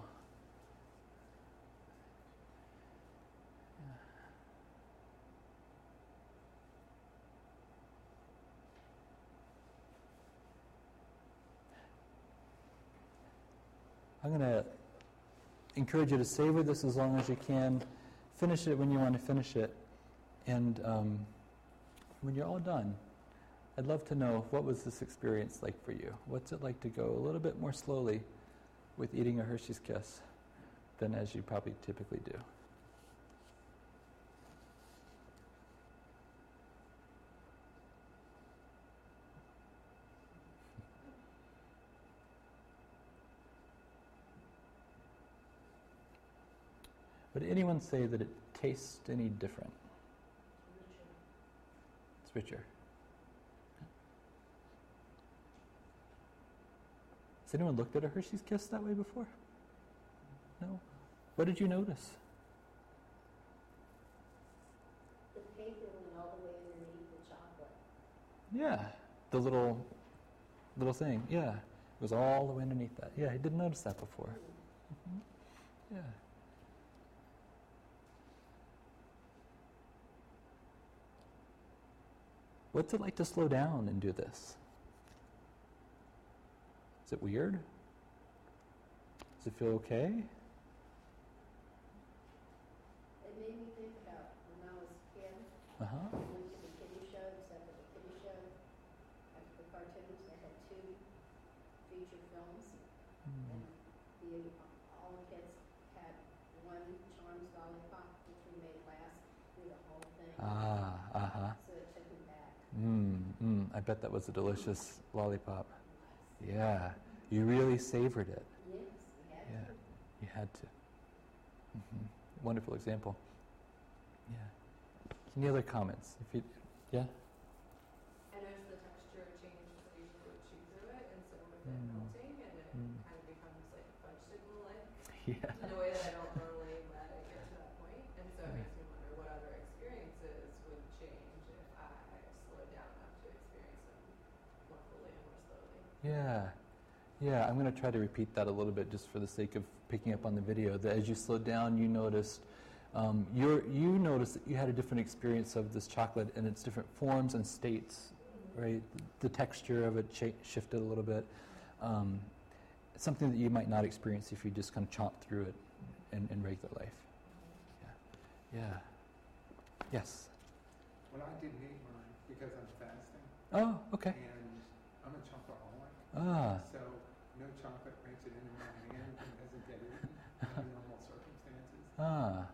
I'm going to encourage you to savor this as long as you can. Finish it when you want to finish it. And when you're all done, I'd love to know, what was this experience like for you? What's it like to go a little bit more slowly with eating a Hershey's Kiss than as you probably typically do? Would anyone say that it tastes any different? It's richer. Has anyone looked at a Hershey's Kiss that way before? No? What did you notice? The paper went all the way underneath the chocolate. Yeah, the little thing. Yeah, it was all the way underneath that. Yeah, I didn't notice that before. Mm-hmm. Yeah. What's it like to slow down and do this? Is it weird? Does it feel okay? It made me think about when I was a kid. Uh-huh. I went to the kiddie show, except for the kiddie show, after the cartoons, they had 2 feature films, and all the kids had one Charms lollipop, which we made last through the whole thing. Uh-huh. So it took me back. I bet that was a delicious lollipop. Yeah. You really savored it. Yes, we had Yeah. to. You had to. Wonderful example. Yeah. Any other comments? If you, yeah. I noticed the texture changed when you would chew through it instead of it Mm. melting, and it Mm. kind of becomes like fudgesicle-like Yeah. in a way that I don't normally let it get to that point. And so it Yeah. makes me wonder what other experiences would change if I slowed down enough to experience them more fully and more slowly. Yeah. Yeah, I'm going to try to repeat that a little bit just for the sake of picking up on the video. That as you slowed down, you noticed you noticed that you had a different experience of this chocolate in its different forms and states, right? The texture of it shifted a little bit. Something that you might not experience if you just kind of chomp through it in regular life. Yeah. Yeah. Yes. Well, I didn't eat mine because I'm fasting, Oh, okay. and I'm a chocoholic. Ah. So no chocolate makes it into my hand and doesn't get eaten under normal circumstances. Ah.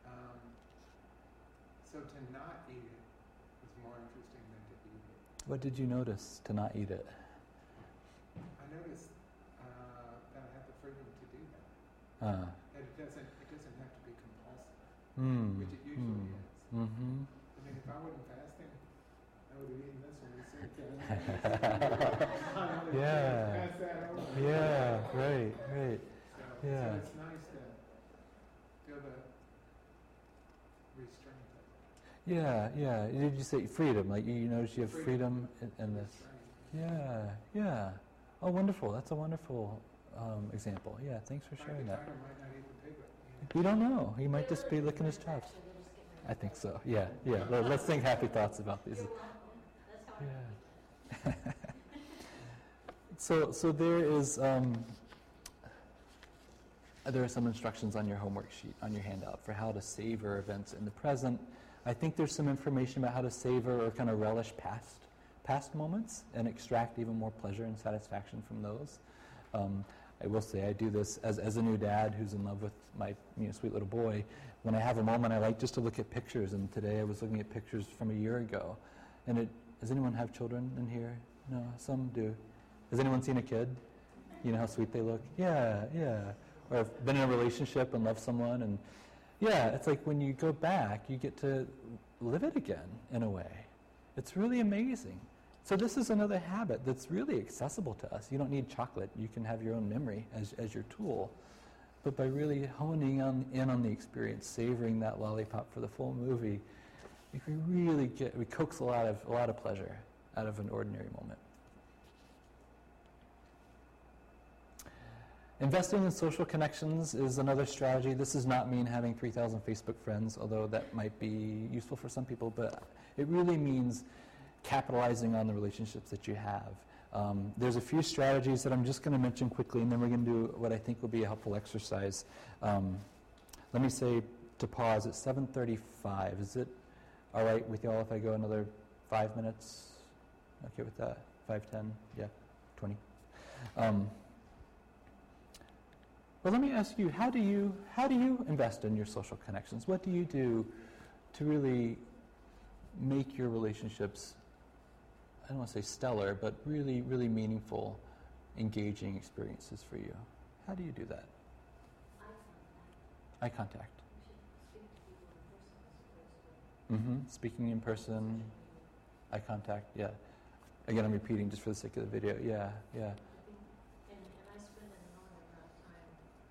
So to not eat it is more interesting than to eat it. What did you notice to not eat it? I noticed that I have the freedom to do that. Ah. That it doesn't have to be compulsive, Hmm. which it usually is. Mm-hmm. I mean, if I wasn't fasting, I would have eaten this one as soon as Yeah. pass that over. Yeah, right, right. So Yeah. it's nice to feel the restraint of it. Yeah, yeah. Did you say freedom? Like you notice you have freedom in this? Restraint. Yeah, yeah. Oh, wonderful. That's a wonderful example. Yeah, thanks for sharing that. Tiger might not eat the piglet. You don't know. He might just be licking his chops. I think so. Yeah, yeah. Let's think happy thoughts about these. Yeah. So there is there are some instructions on your homework sheet, on your handout, for how to savor events in the present. I think there's some information about how to savor or kind of relish past moments and extract even more pleasure and satisfaction from those. I will say I do this as a new dad who's in love with my sweet little boy. When I have a moment, I like just to look at pictures. And today I was looking at pictures from a year ago. And does anyone have children in here? No, some do. Has anyone seen a kid? You know how sweet they look? Yeah, yeah. Or have been in a relationship and loved someone. And yeah, it's like when you go back, you get to live it again in a way. It's really amazing. So this is another habit that's really accessible to us. You don't need chocolate. You can have your own memory as your tool. But by really honing in on the experience, savoring that lollipop for the full movie, we coax a lot of pleasure out of an ordinary moment. Investing in social connections is another strategy. This does not mean having 3,000 Facebook friends, although that might be useful for some people, but it really means capitalizing on the relationships that you have. There's a few strategies that I'm just going to mention quickly, and then we're going to do what I think will be a helpful exercise. Let me say to pause at 7:35. Is it all right with y'all if I go another 5 minutes? Okay with that? 5, 10? Yeah, 20? Well, let me ask you, how do you invest in your social connections? What do you do to really make your relationships, I don't want to say stellar, but really, really meaningful, engaging experiences for you? How do you do that? Eye contact. Speaking in person, eye contact, yeah. Again, I'm repeating just for the sake of the video. Yeah, yeah. And I spend an enormous amount of time,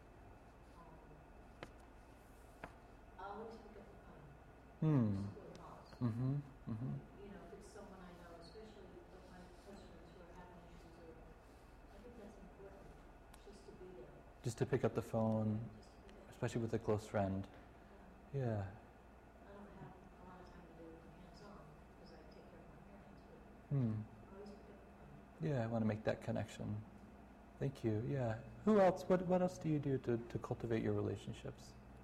I always pick up the phone. Just go to pause. You know, if it's someone I know, especially with my customers who are having issues, I think that's important, just to be there. Just to pick up the phone, especially with a close friend. Yeah. I don't have a lot of time to do hands-on because I take care of my parents, but I always pick up the phone. Yeah, I want to make that connection. Thank you. Yeah. Who else? What else do you do to cultivate your relationships?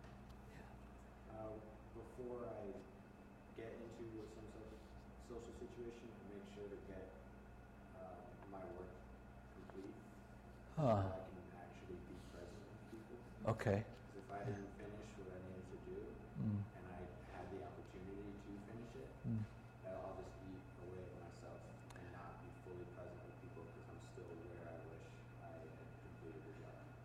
Before I get into some sort of social situation, I make sure to get my work complete so I can actually be present with people. Okay. Because if I didn't finish what I needed to do and I had the opportunity to finish it, I'll just eat away at myself and not be fully present with people because I'm still where I was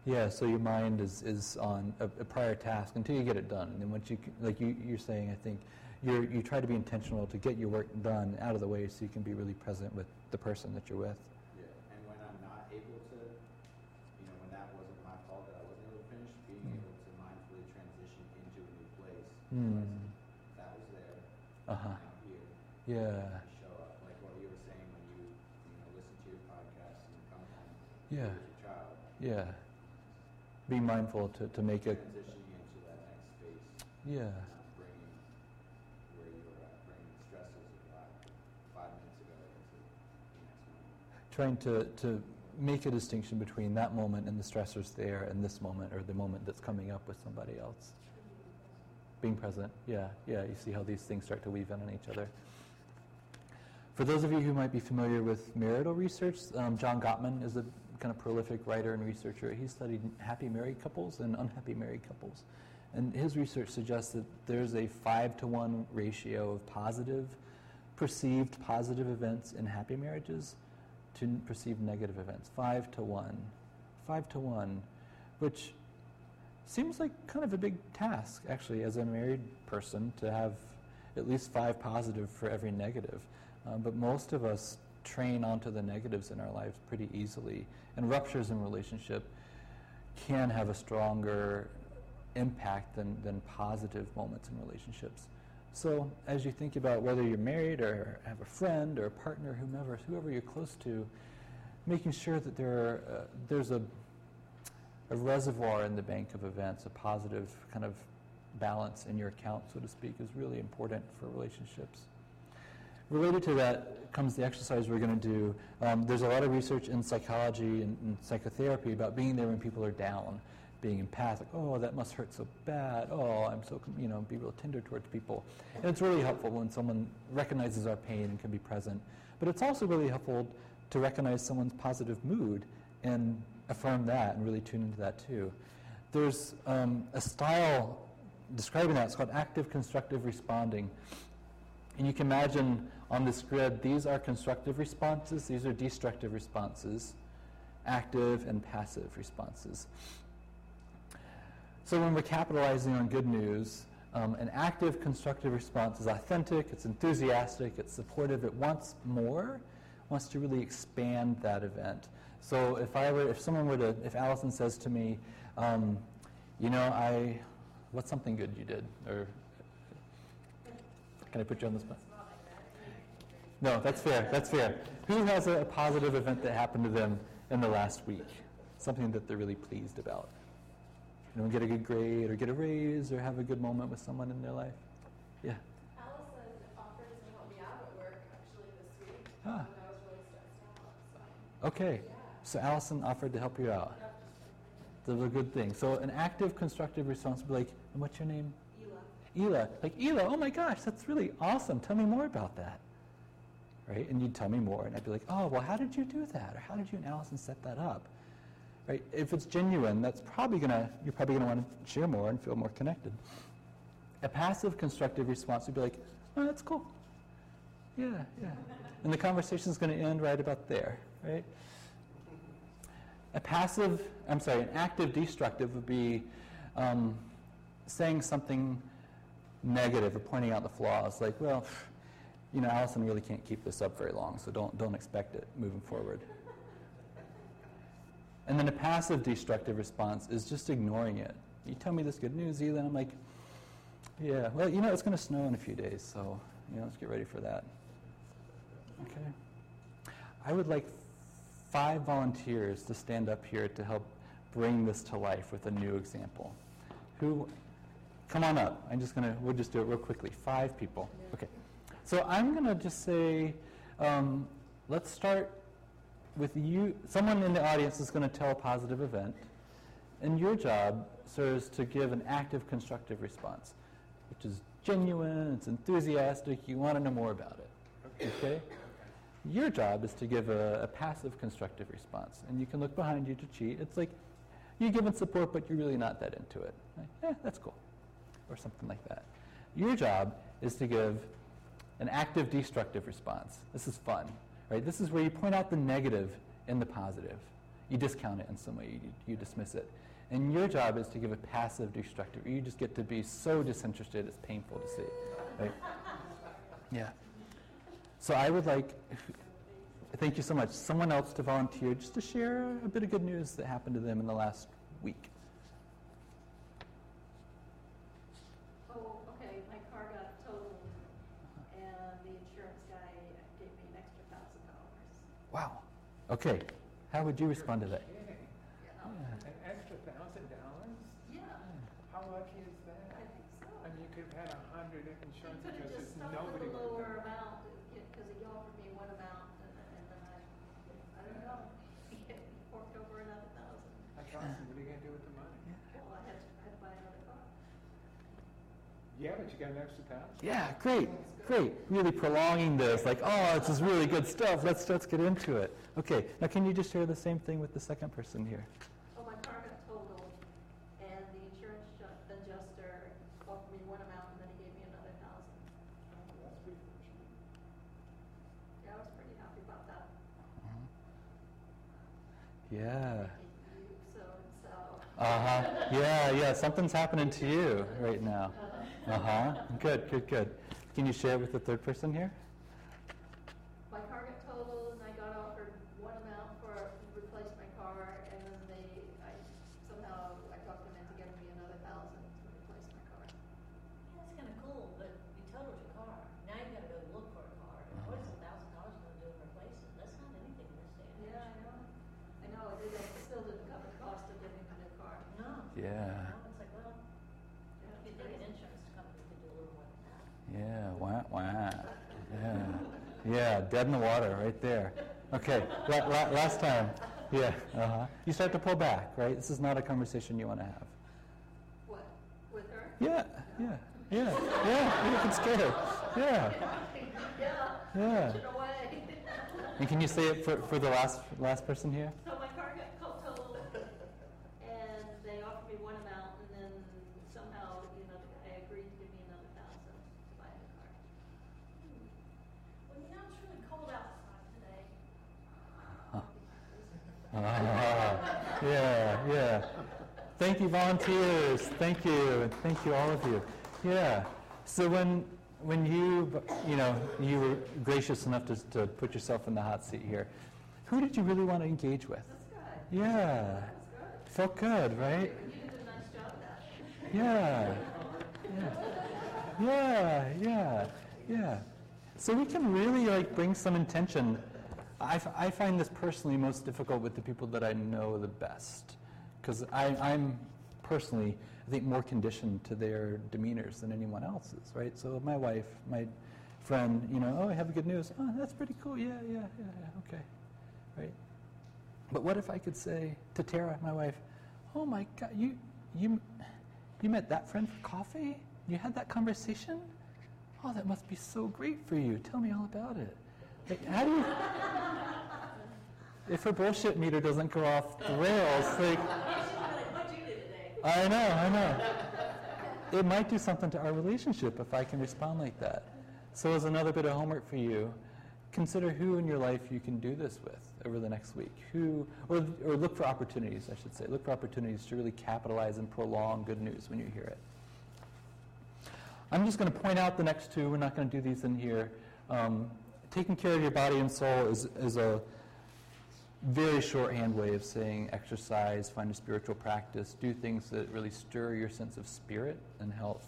Yeah, so your mind is on a prior task until you get it done. And then once you're saying, I think, you try to be intentional to get your work done out of the way so you can be really present with the person that you're with. Yeah, and when I'm not able to, when that wasn't my fault that I wasn't able to finish, being able to mindfully transition into a new place. That was there. Uh-huh. Now here. Yeah. Show up, like what you were saying when you listen to your podcast and you come home Yeah. with your child. Yeah. Be mindful to make it. Transitioning into that next space. Yeah. Not bringing where you were at, bringing the stresses of 5 minutes ago into the next moment. Trying to make a distinction between that moment and the stressors there and this moment, or the moment that's coming up with somebody else. Being present. Yeah. You see how these things start to weave in on each other. For those of you who might be familiar with marital research, John Gottman is a kind of prolific writer and researcher. He studied happy married couples and unhappy married couples. And his research suggests that there's a 5-to-1 ratio of perceived positive events in happy marriages to perceived negative events. 5-to-1. 5-to-1, which seems like kind of a big task, actually, as a married person, to have at least 5 positive for every negative. But most of us train onto the negatives in our lives pretty easily. And ruptures in relationship can have a stronger impact than positive moments in relationships. So as you think about whether you're married or have a friend or a partner, whoever you're close to, making sure that there's a reservoir in the bank of events, a positive kind of balance in your account, so to speak, is really important for relationships. Related to that comes the exercise we're going to do. There's a lot of research in psychology and psychotherapy about being there when people are down, being empathic. Oh, that must hurt so bad. Oh, I'm so, be real tender towards people. And it's really helpful when someone recognizes our pain and can be present. But it's also really helpful to recognize someone's positive mood and affirm that and really tune into that too. There's a style describing that. It's called active constructive responding. And you can imagine on this grid, these are constructive responses, these are destructive responses, active and passive responses. So when we're capitalizing on good news, an active constructive response is authentic, it's enthusiastic, it's supportive, it wants more, wants to really expand that event. So if Allison says to me, what's something good you did? Or can I put you on the spot? No, that's fair. Who has a positive event that happened to them in the last week? Something that they're really pleased about. Get a good grade or get a raise or have a good moment with someone in their life? Yeah. Allison offered to help me out at work actually this week. Ah. And I was really stressed out. So. Okay. Yeah. So Allison offered to help you out. That's a good thing. So an active constructive response would be like, and what's your name? Ela. Like, Ela, oh my gosh, that's really awesome. Tell me more about that. Right? And you'd tell me more, and I'd be like, oh, well, how did you do that? Or how did you and Allison set that up? Right? If it's genuine, you're probably gonna want to share more and feel more connected. A passive constructive response would be like, oh, that's cool. Yeah. And the conversation's going to end right about there, right? An active destructive would be saying something negative or pointing out the flaws, like, well, Allison really can't keep this up very long, so don't expect it moving forward. And then a passive destructive response is just ignoring it. You tell me this good news, Ela, and I'm like, yeah, well, it's going to snow in a few days, so, let's get ready for that. Okay. I would like 5 volunteers to stand up here to help bring this to life with a new example. Come on up. We'll just do it real quickly. 5 people. Okay. So I'm going to just say, let's start with you. Someone in the audience is going to tell a positive event, and your job, sir, is to give an active constructive response, which is genuine, it's enthusiastic, you want to know more about it. Okay? Your job is to give a passive constructive response, and you can look behind you to cheat. It's like you're giving support, but you're really not that into it. Like, that's cool, or something like that. Your job is to give an active destructive response. This is fun, right? This is where you point out the negative in the positive. you discount it in some way, you dismiss it. And your job is to give a passive destructive. You just get to be so disinterested it's painful to see. Right? Yeah. So I would like, thank you so much, someone else to volunteer just to share a bit of good news that happened to them in the last week. Oh, okay, my car got totaled, and the insurance guy gave me an extra $1,000. Wow. Okay. How would you respond to that? An extra $1,000? Yeah, How lucky is that? I think so. I mean, you could have had 100 in You insurance could have because just stuck nobody with a would lower amount, because he offered me one amount, and then I don't know, he forked over another $1,000. That's awesome. What are you going to do with the money? Well, I had to buy another car. Yeah, but you got an extra $1,000. Yeah, great. Really prolonging this, like, oh, this is really good stuff. Let's get into it. Okay, now can you just share the same thing with the second person here? Oh, my car got totaled, and the insurance adjuster offered me one amount, and then he gave me another $1,000. That's pretty fortunate. Yeah, I was pretty happy about that. Yeah. So. Yeah, something's happening to you right now. Good. Can you share with the third person here? My car got totaled, and I got offered one amount to replace my car, and then I talked them into getting me another $1,000 to replace my car. That's kind of cool, but you totaled your car. Now you got to go look for a car. And what is $1,000 going to do to replace it? That's not anything in this day and age. Yeah, I know. It still didn't cover the cost of getting a new car. No. Yeah. No, it's like, well, you'd think an insurance company could do a little more than that. Yeah, wah. Yeah, dead in the water right there. Okay, last time. Yeah, You start to pull back, right? This is not a conversation you want to have. What? With her? Yeah, you get scared. Yeah. Push it away. And can you say it for the last person here? So my car got totaled, and they offered me one amount, and then somehow, I agreed to give me another $1,000 to buy a new car. Well, it's really cold outside today. Yeah. Thank you, volunteers. Thank you all of you. Yeah. So when you were gracious enough to put yourself in the hot seat here, who did you really want to engage with? That's good. Yeah. That's good. Felt good, right? You did a nice job of that. Yeah. So we can really bring some intention. I find this personally most difficult with the people that I know the best, because I'm personally, I think, more conditioned to their demeanors than anyone else's, right? So my wife, my friend, oh, I have good news. Oh, that's pretty cool. Yeah, okay, right? But what if I could say to Tara, my wife, oh my God, you met that friend for coffee? You had that conversation? Oh, that must be so great for you. Tell me all about it. How do you... If her bullshit meter doesn't go off the rails, What'd you do today? I know. It might do something to our relationship if I can respond like that. So as another bit of homework for you, consider who in your life you can do this with over the next week. Or look for opportunities, I should say. Look for opportunities to really capitalize and prolong good news when you hear it. I'm just going to point out the next two. We're not going to do these in here. Taking care of your body and soul is a very shorthand way of saying exercise, find a spiritual practice, do things that really stir your sense of spirit and health.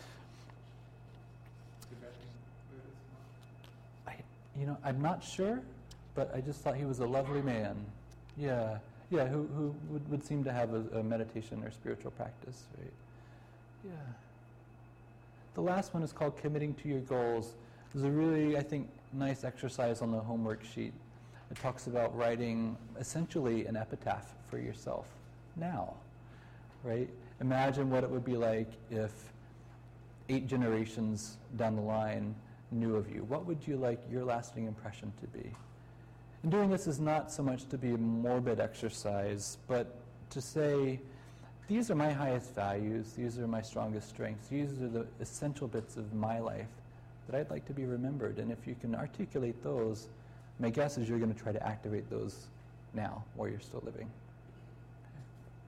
I'm not sure, but I just thought he was a lovely man. Yeah, who would seem to have a meditation or spiritual practice, right? Yeah. The last one is called Committing to Your Goals. It's a really, I think, nice exercise on the homework sheet. It talks about writing essentially an epitaph for yourself now, right? Imagine what it would be like if 8 generations down the line knew of you. What would you like your lasting impression to be? And doing this is not so much to be a morbid exercise, but to say, these are my highest values, these are my strongest strengths, these are the essential bits of my life that I'd like to be remembered. And if you can articulate those, my guess is you're going to try to activate those now while you're still living. Okay.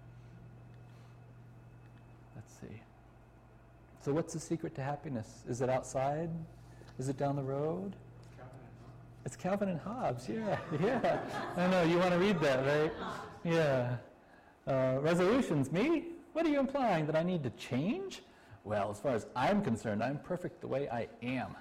Let's see. So what's the secret to happiness? Is it outside? Is it down the road? It's Calvin and Hobbes, yeah. I know, you want to read that, right? Yeah. Resolutions, me? What are you implying, that I need to change? Well, as far as I'm concerned, I'm perfect the way I am.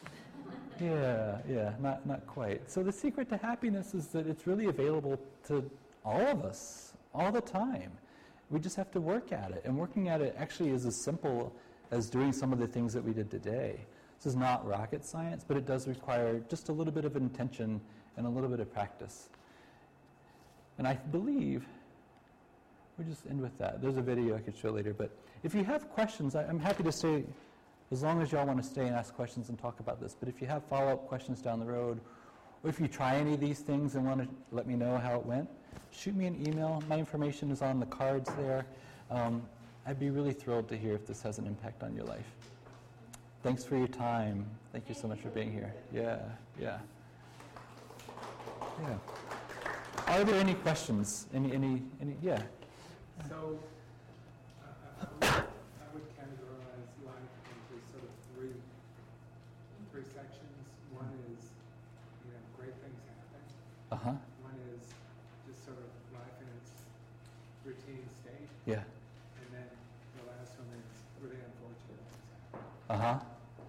Yeah, not quite. So the secret to happiness is that it's really available to all of us, all the time. We just have to work at it. And working at it actually is as simple as doing some of the things that we did today. This is not rocket science, but it does require just a little bit of intention and a little bit of practice. And I believe, we'll just end with that. There's a video I could show later, but if you have questions, I'm happy to stay, as long as y'all want to stay and ask questions and talk about this. But if you have follow-up questions down the road, or if you try any of these things and want to let me know how it went, shoot me an email. My information is on the cards there. I'd be really thrilled to hear if this has an impact on your life. Thanks for your time. Thank you so much for being here. Yeah. Are there any questions? Any? Yeah. So, I would categorize life into sort of three sections. One is, great things happen. One is just sort of life in its routine state. Yeah. And then the last one is really unfortunate things happen.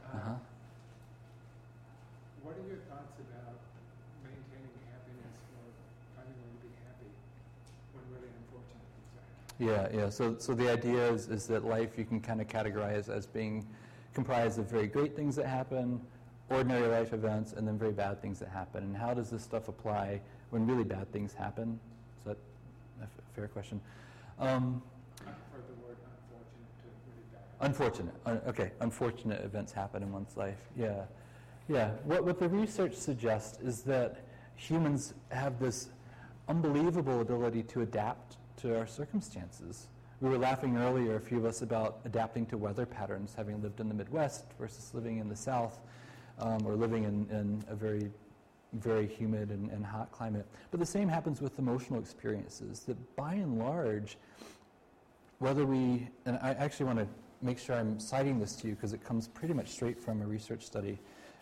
What are your thoughts about maintaining happiness or finding a way to be happy when really unfortunate things happen? Yeah. So the idea is that life you can kind of categorize as being comprised of very great things that happen, ordinary life events, and then very bad things that happen. And how does this stuff apply when really bad things happen? Is that a fair question? I prefer the word unfortunate to really bad. Unfortunate. Okay. Unfortunate events happen in one's life. Yeah. What the research suggests is that humans have this unbelievable ability to adapt to our circumstances. We were laughing earlier, a few of us, about adapting to weather patterns, having lived in the Midwest versus living in the South, or living in a very, very humid and hot climate. But the same happens with emotional experiences, that by and large, whether we, and I actually want to make sure I'm citing this to you because it comes pretty much straight from a research study.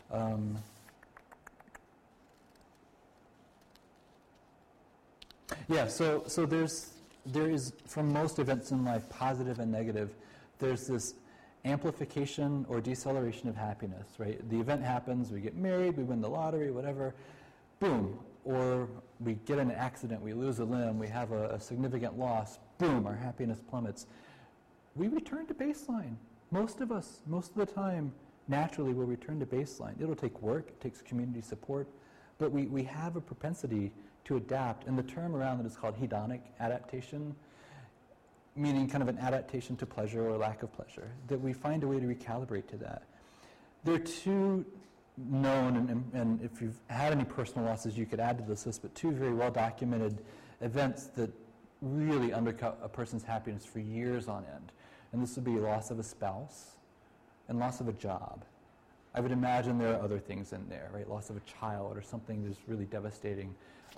So there is, from most events in life, positive and negative, there's this amplification or deceleration of happiness, right? The event happens, we get married, we win the lottery, whatever, boom. Or we get in an accident, we lose a limb, we have a significant loss, boom, our happiness plummets. We return to baseline. Most of us, most of the time, naturally will return to baseline. It'll take work, it takes community support, but we have a propensity to adapt, and the term around it is called hedonic adaptation, meaning kind of an adaptation to pleasure or lack of pleasure, that we find a way to recalibrate to that. There are two known, and if you've had any personal losses, you could add to this list, but two very well-documented events that really undercut a person's happiness for years on end. And this would be loss of a spouse and loss of a job. I would imagine there are other things in there, right? Loss of a child or something that's really devastating.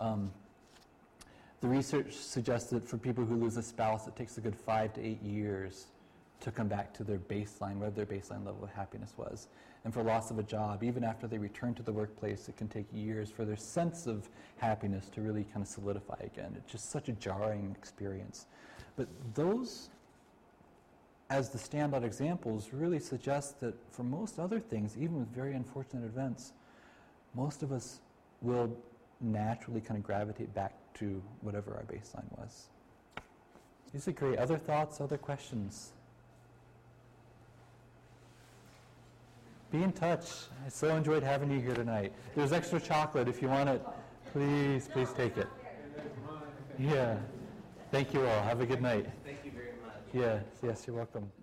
The research suggests that for people who lose a spouse, it takes a good 5 to 8 years to come back to their baseline, whatever their baseline level of happiness was. And for loss of a job, even after they return to the workplace, it can take years for their sense of happiness to really kind of solidify again. It's just such a jarring experience. But those, as the standout examples, really suggest that for most other things, even with very unfortunate events, most of us will naturally kind of gravitate back to whatever our baseline was. These are great. Other thoughts, other questions? Be in touch. I so enjoyed having you here tonight. There's extra chocolate. If you want it, please take it. Yeah. Thank you all. Have a good night. Thank you very much. Yes, you're welcome.